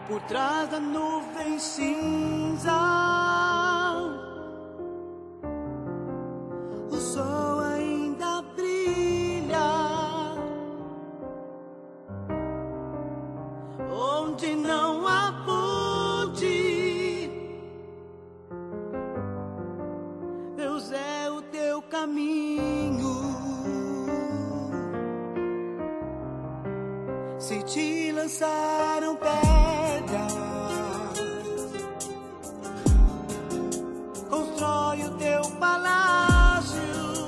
por trás da nuvem cinza. O sol ainda brilha onde não há ponte. Deus é o teu caminho. Se te lançaram pedras, constrói o teu palácio.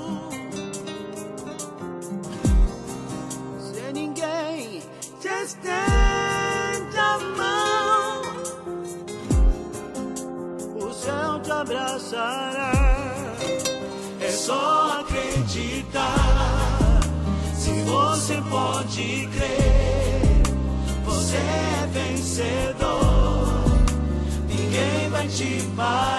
Se ninguém te estende a mão, o céu te abraçará. É só acreditar. Se você pode crer, você é vencedor. Ninguém vai te parar.